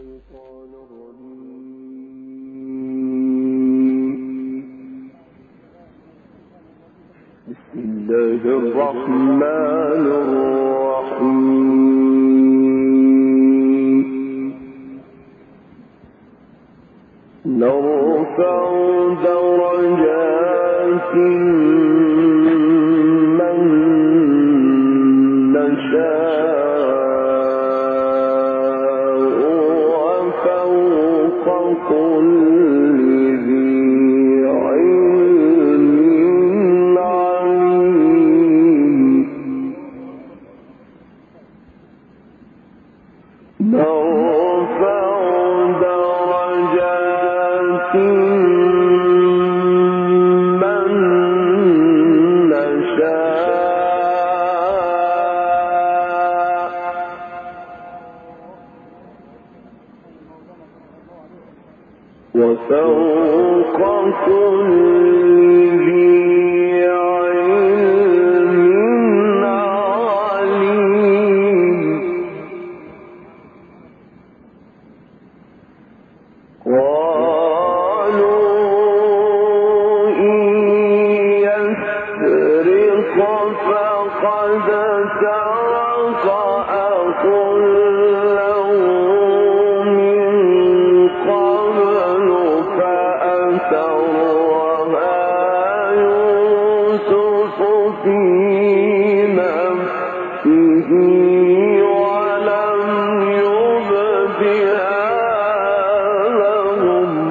الرحمن الرحيم نرفع درجات من نشاء وفوق كل وفوق كل ذي علم عليم قالوا إن يسرق فقد سرق أخ له من قبل فأسرها يوسف في نفسه ولم يبدها لهم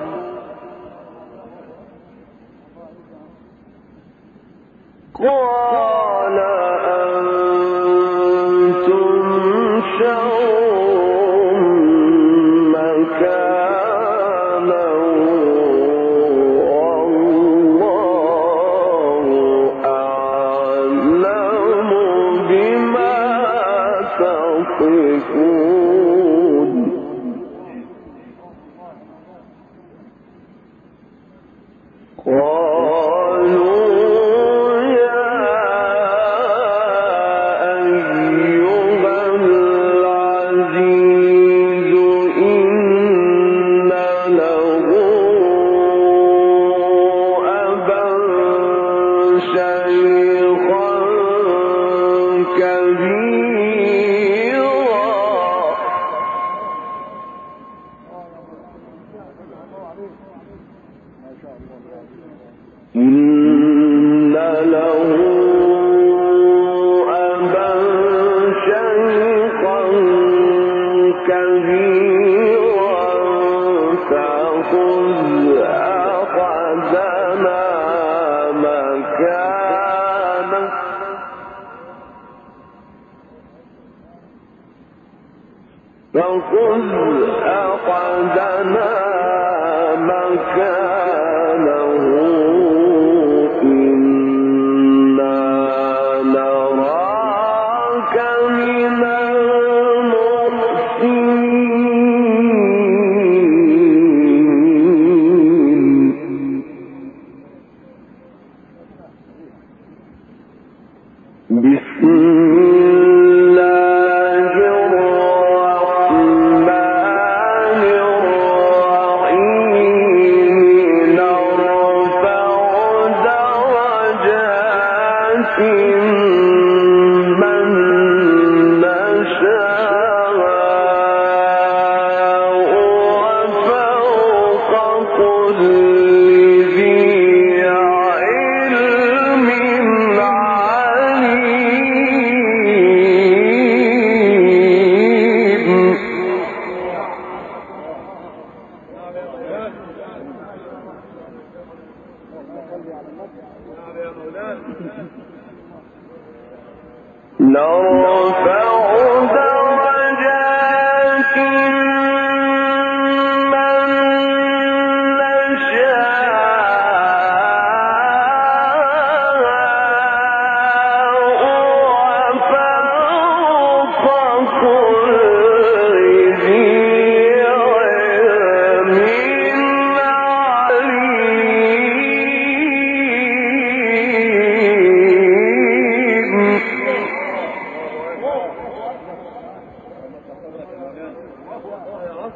قال أنتم شر مكانا والله أعلم بما تصفون إن له أبا شيخا كبيرا فخذ أحدنا مكانه إنا نراك من المحسنين بسم الله الرحمن الرحيم نرفع درجات من نشاء وفوق كل ذي علم نرفع درجات من نشاء وفوق كل ذي علم عليم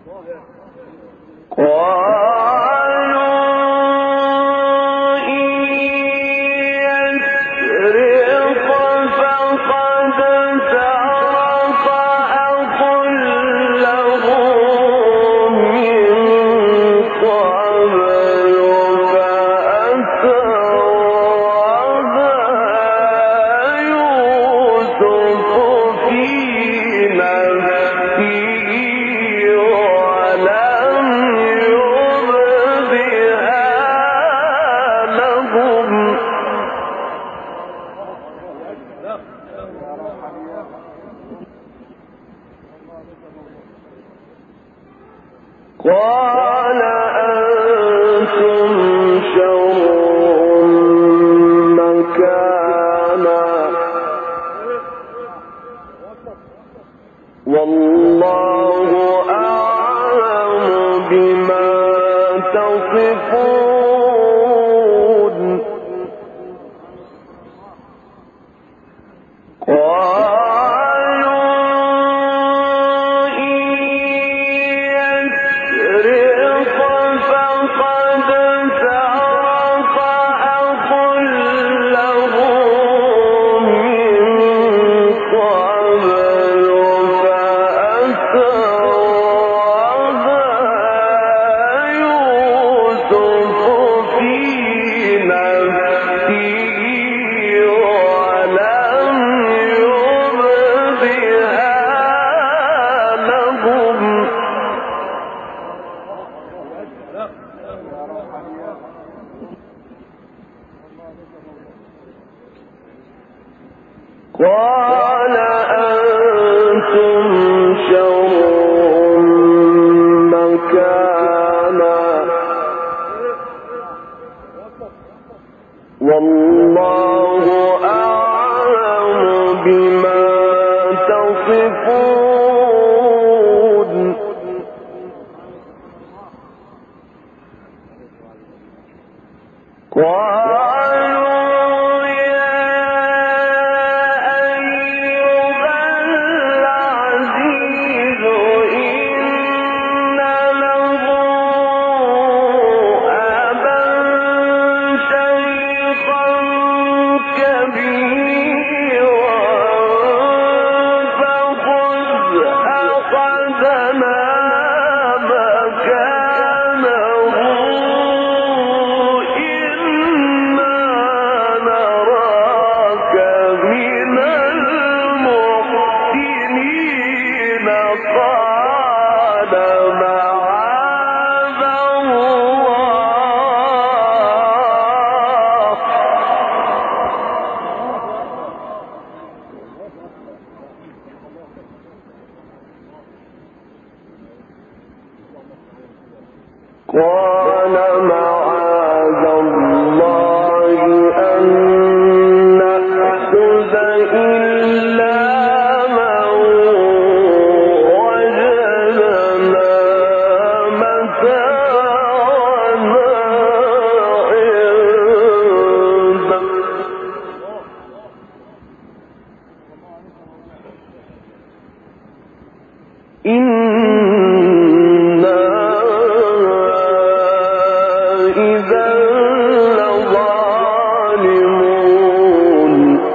قال أنتم شر مكانا والله أعلم بما تصفون قال أنتم شر مكانا والله أعلم بما تصفون قال معاذ الله أن نأخذ إلا من وجدنا متاعنا عنده إذا لظالمون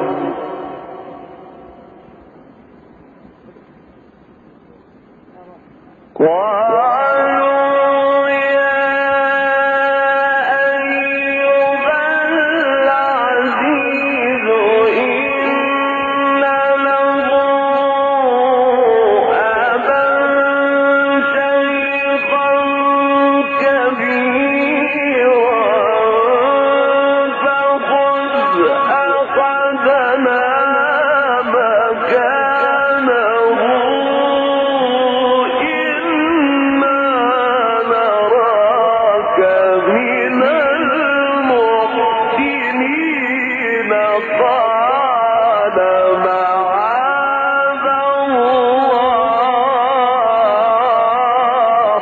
قالوا يا أيها العزيز إن له أبا شيخا كبيرا فخذ أحدنا مكانه إنا نراك من المحسنين قال معاذ الله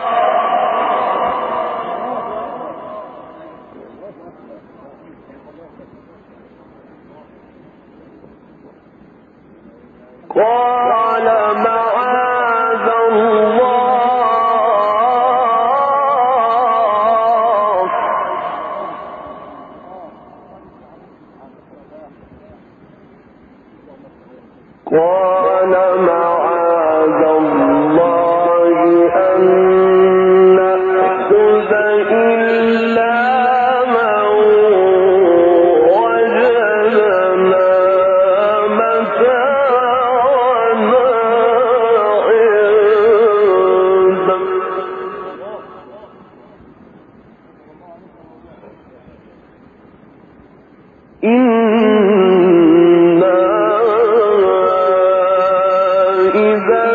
قال معاذ الله قال معاذ الله أن نأخذ إلا من وجدنا متاعنا عنده إنا إذا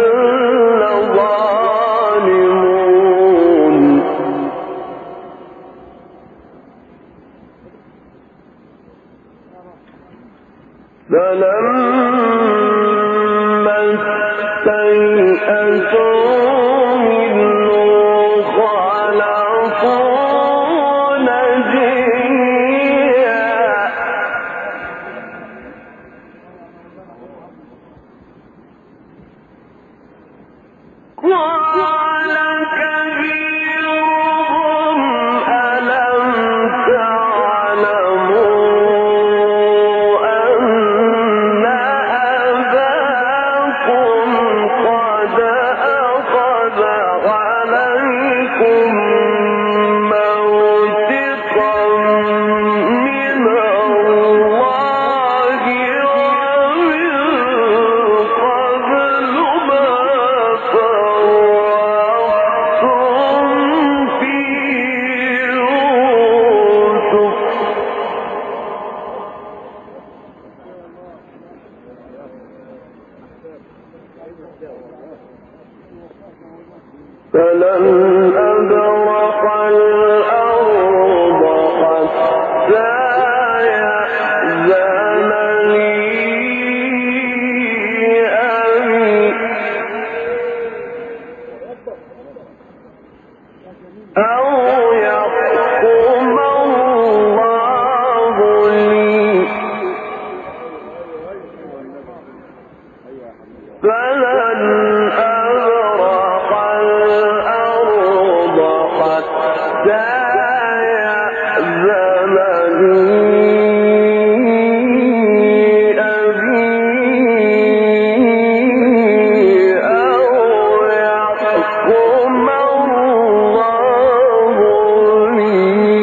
لظالمون فلما استيئسوا منه خلصوا نجيا قال كبيرهم ألم تعلموا أن أباكم قد أخذ عليكم موثقا من الله ومن قبل ما فرطتم في يوسف فلن أبرح الأرض حتى يأذن لي أبي أو يحكم الله لي فلن أبرح الأرض حتى يأذن لي أبي أو يحكم الله لي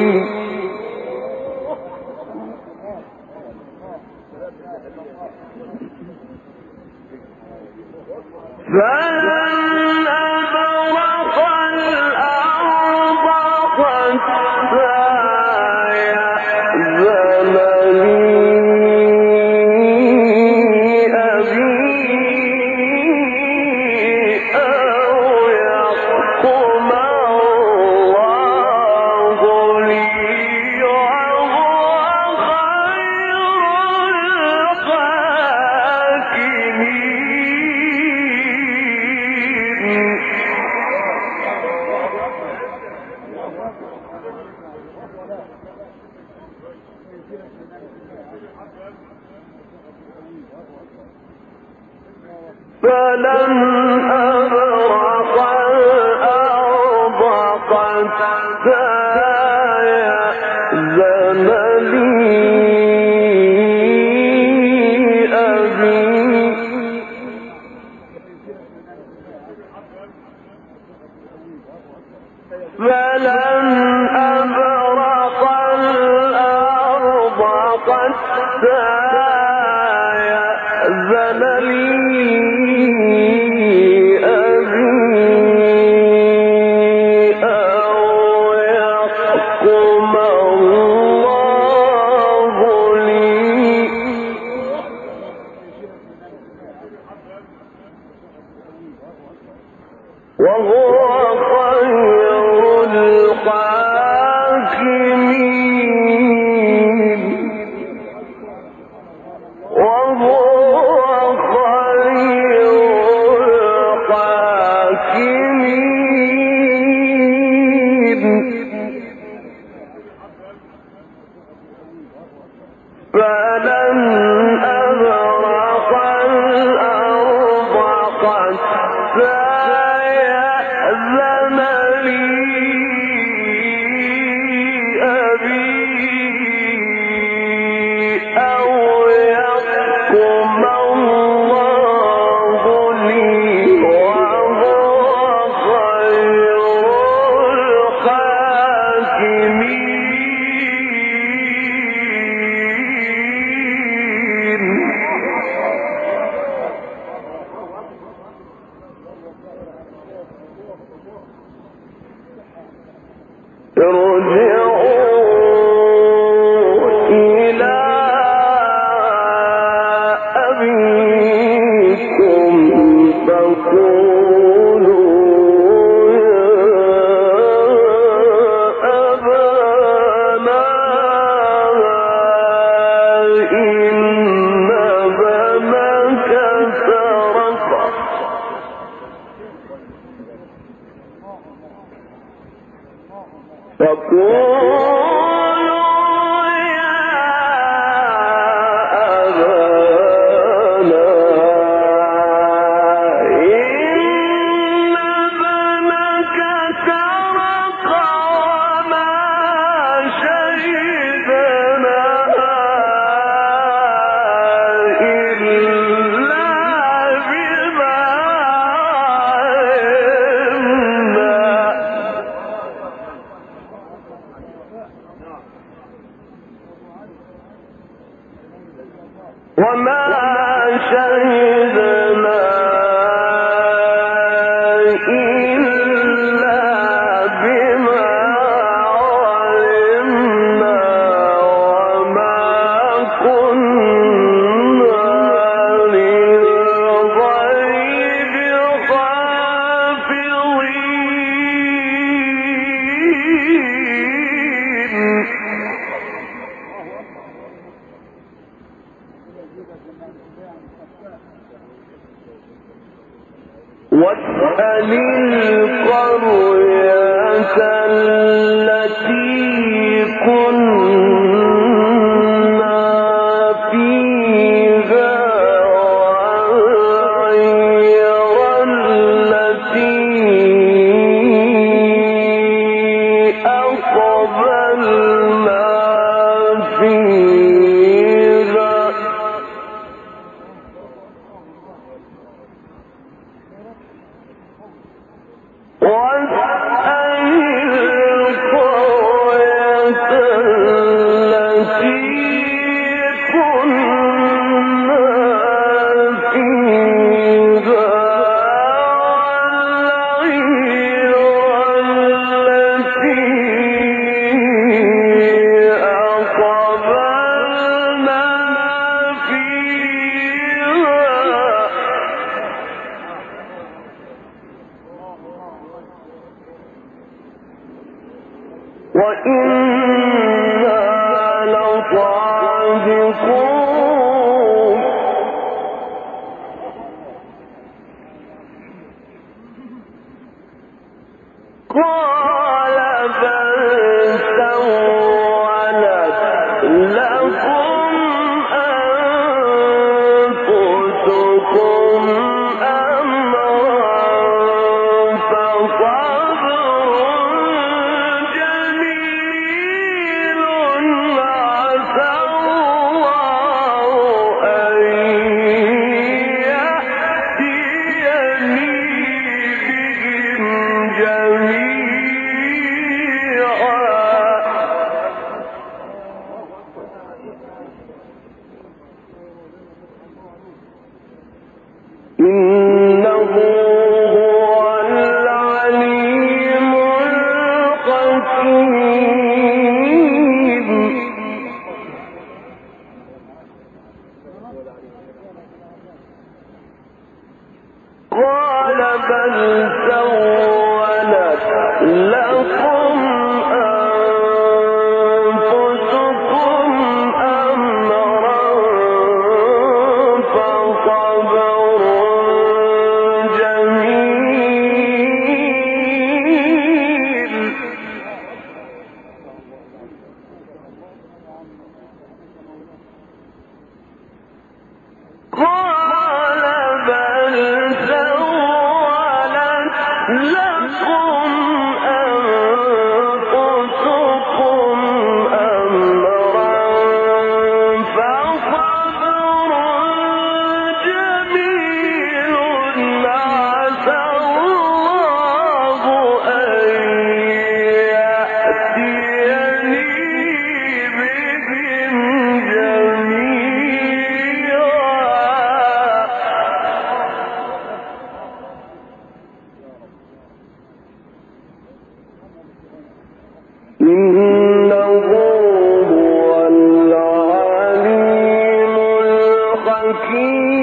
فلن أبرح الأرض حتى يأذن لي أبي أو يحكم الله لي وهو خير فلن أبرح الأرض حتى يأذن لي أبي فلن أبرح الأرض حتى يأذن لي أبي أو يحكم الله لي وهو خير الحاكمين وهو خير الحاكمين فلن أبرح الأرض حتى يأذن لي أبي أو يحكم واسأل القرية التي كنا فيها وغير التي أقبلنا فيها وإنا لصادقون قال بل سولت لكم أنفسكم أمرا فصبر جميل عسى الله أن يأتيني بهم جميعا إنه هو العليم الحكيم قال بل سولت لكم أنفسكم أمرا فصبر جميل قال بل سولت لكم أنفسكم أمرا فصبر جميل عسى الله أن يأتيني بهم جميعا إنه هو العليم الحكيم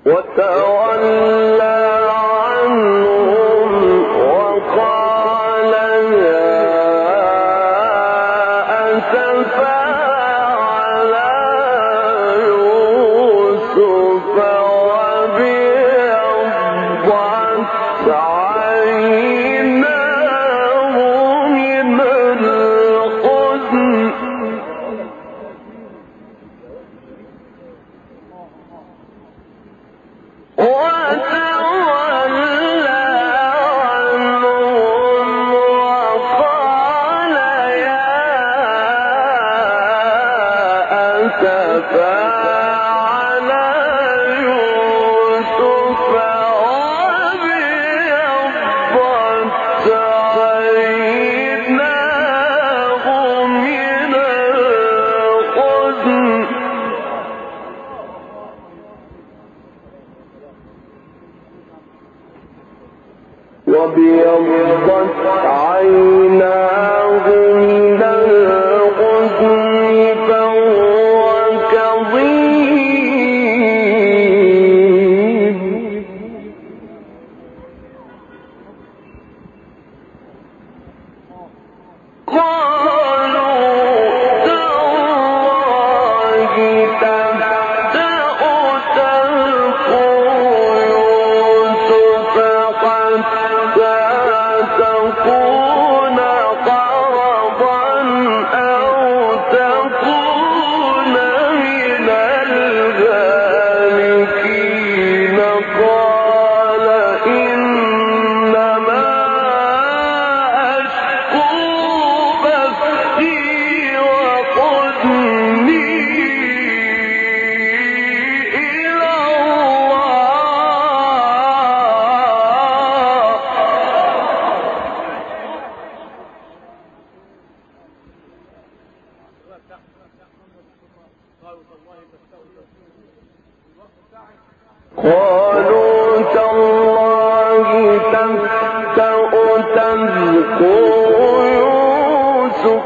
وتولى عنهم وقال يا أسفا على يوسف وابيضت عيناه من الحزن وتولى عنهم وقال يا أسفا على يوسف وابيضت عيناه من الحزن وابيضت عيناه من الحزن فهو كظيم قالوا تالله تفتأ تذكر يوسف حتى تكون قرضا أو تكون من الهالكين قال إنما أشكو بثي وحزني إلى قالوا تالله تفتأ تذكر يوسف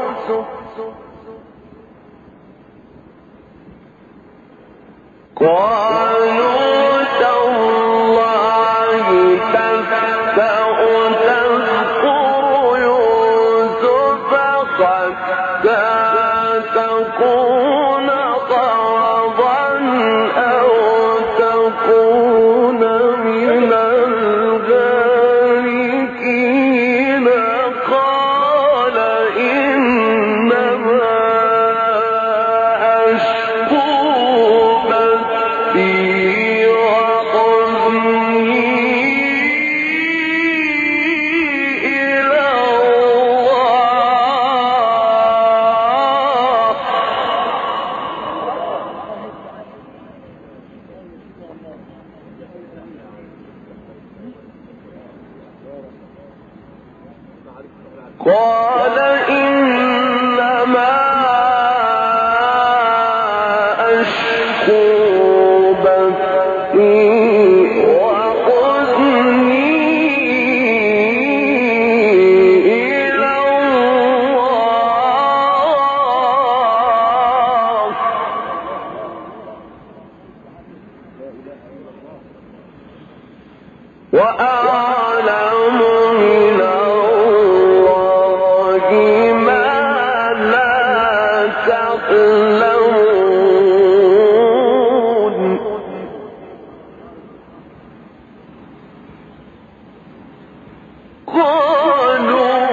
قالوا تالله تفتأ تذكر يوسف حتى تكون قرضا أو تكون من الهالكين قال إنما أشكو بثي وحزني إلى الله قال إنما أشكو بثي وحزني إلى الله وأعلم من الله ما لا تعلمون قالوا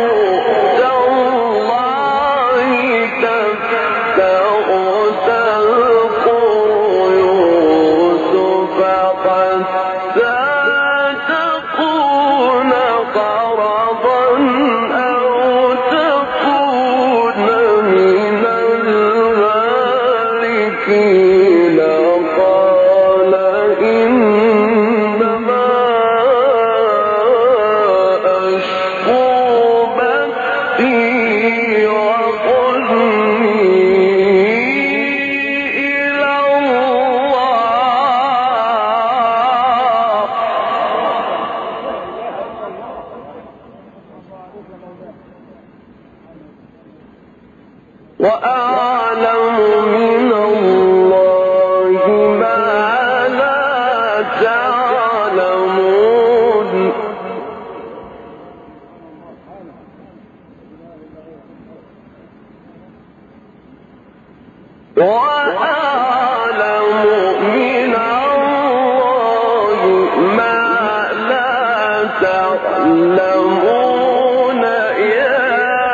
تالله تفتأ تذكر يوسف حتى تكون قرضا أو تكون من الهالكين قال إنما أشكو بثي وحزني إلى الله تعلمون وأعلم من الله ما لا تعلمون يا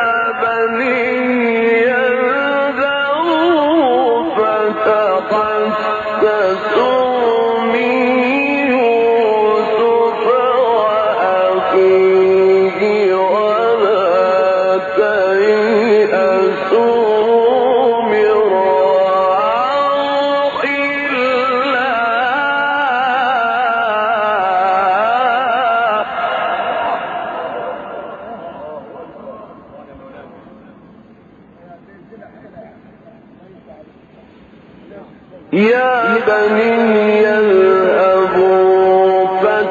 بني اذهبوا فتحسسوا من يوسف وأخيه ولا تيأسوا من روح يا بني اذهبوا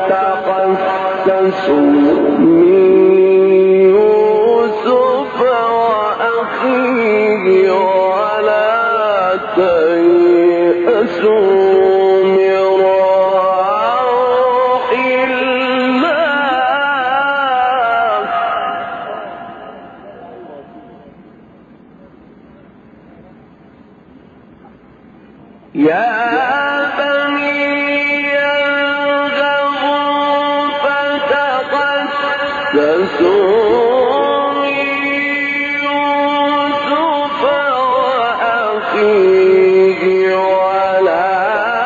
فتحسسوا من يوسف وأخيه ولا تيأسوا من روح الله يا بني اذهبوا فتحسسوا من يوسف وأخيه ولا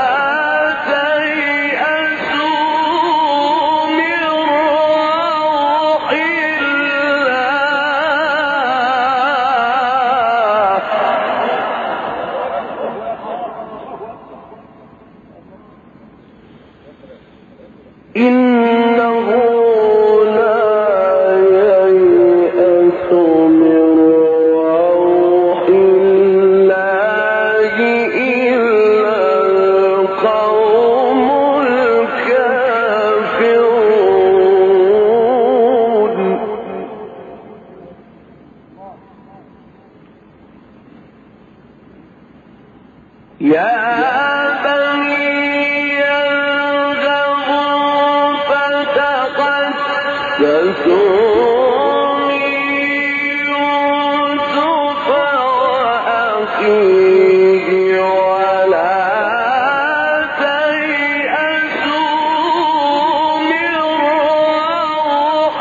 تيأسوا من روح الله إنه لا ييأس من روح الله إلا القوم الكافرون يا بني اذهبوا فتحسسوا من يوسف وأخيه ولا تيأسوا من روح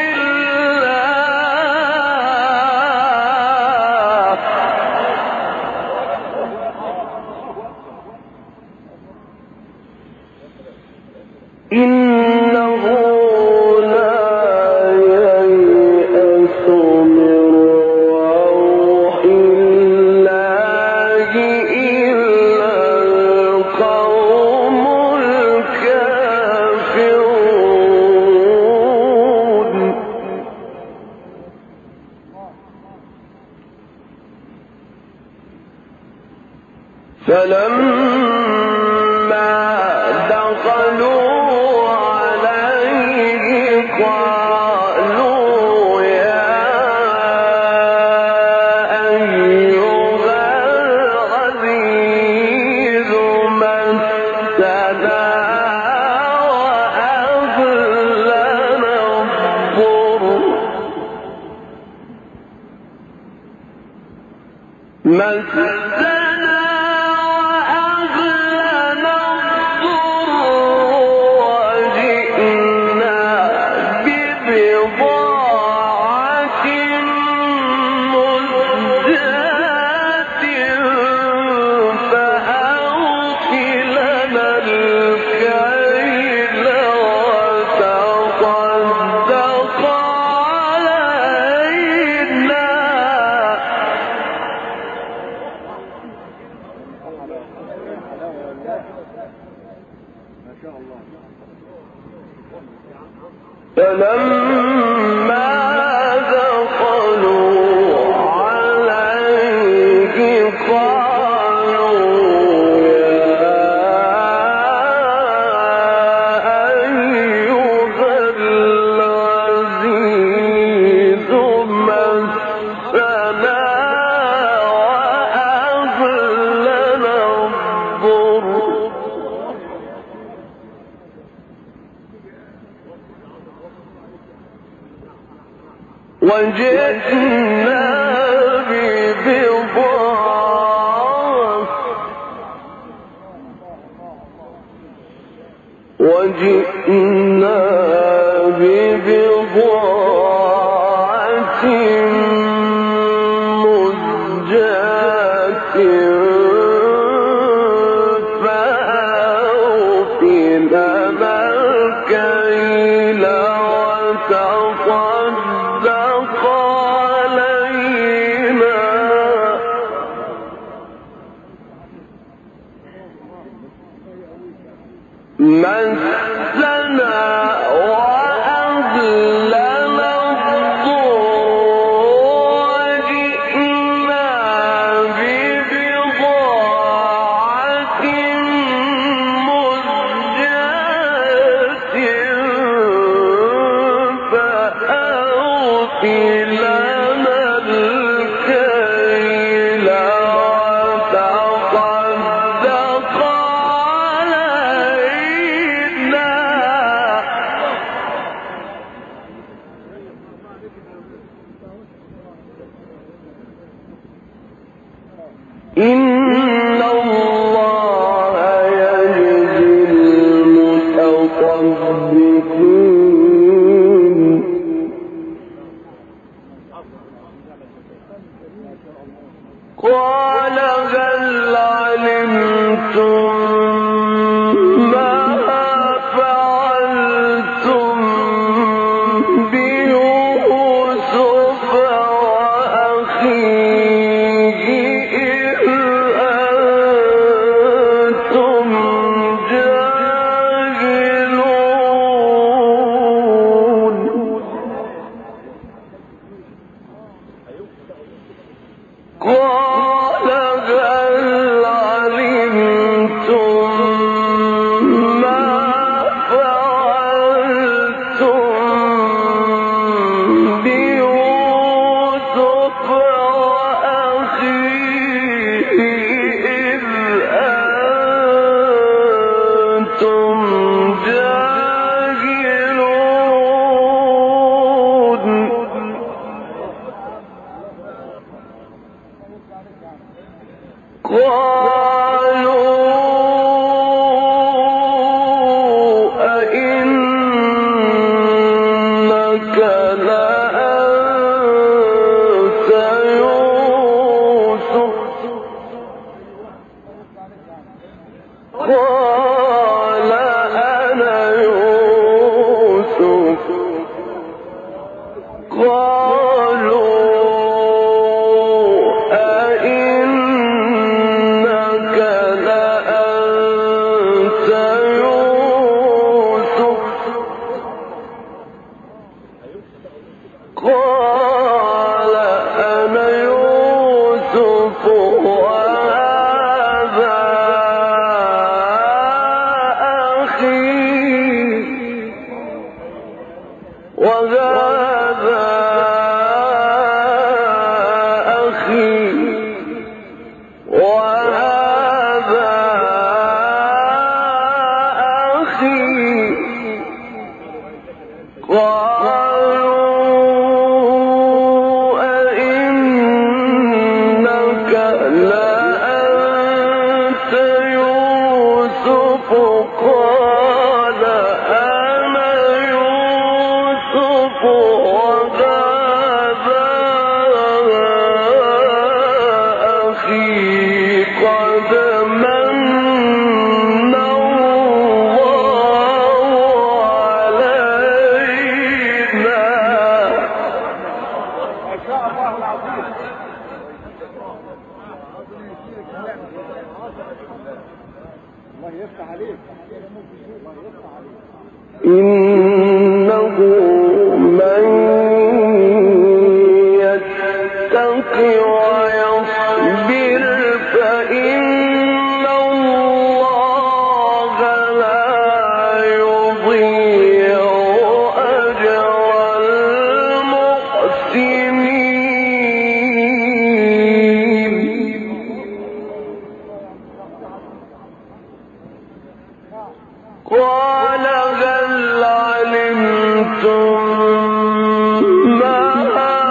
الله إنه لا ييأس من روح الله إلا القوم الكافرون فلما دخلوا عليه قالوا يا أيها العزيز مسنا وأهلنا الضر وجئنا ببضاعة مزجاة فأوف لنا الكيل وتصدق علينا فلما دخلوا عليه قالوا يا أيها العزيز مسنا وأهلنا الضر وجئنا ببضاعة مزجاة فأوف لنا الكيل وتصدق علينا مسنا وأهلنا الضر وجئنا ببضاعة مزجاة فأوف لنا الكيل وتصدق علينا إن الله يجزي المتصدقين قال هل علمتم ما فعلتم بيوسف وأخيه إذ أنتم جاهلون قال هل علمتم ما فعلتم بيوسف وأخيه إذ أنتم جاهلون قالوا أئنك لأنت يوسف قال أنا يوسف قالوا أئنك لأنت يوسف قال أنا يوسف وهذا أخي قالوا أئنك لأنت يوسف قال أنا يوسف وهذا أخي قد من الله علينا إنه من يتق ويصبر فإن الله لا يضيع أجر المحسنين قال هل علمتم ما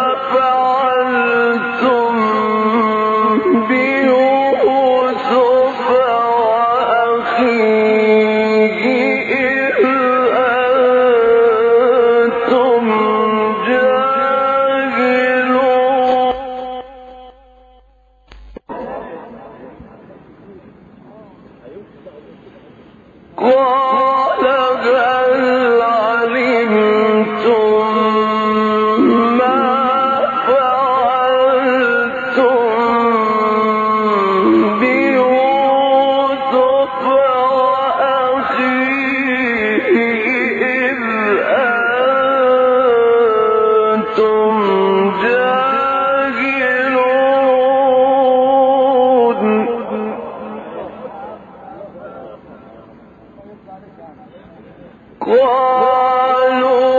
قالوا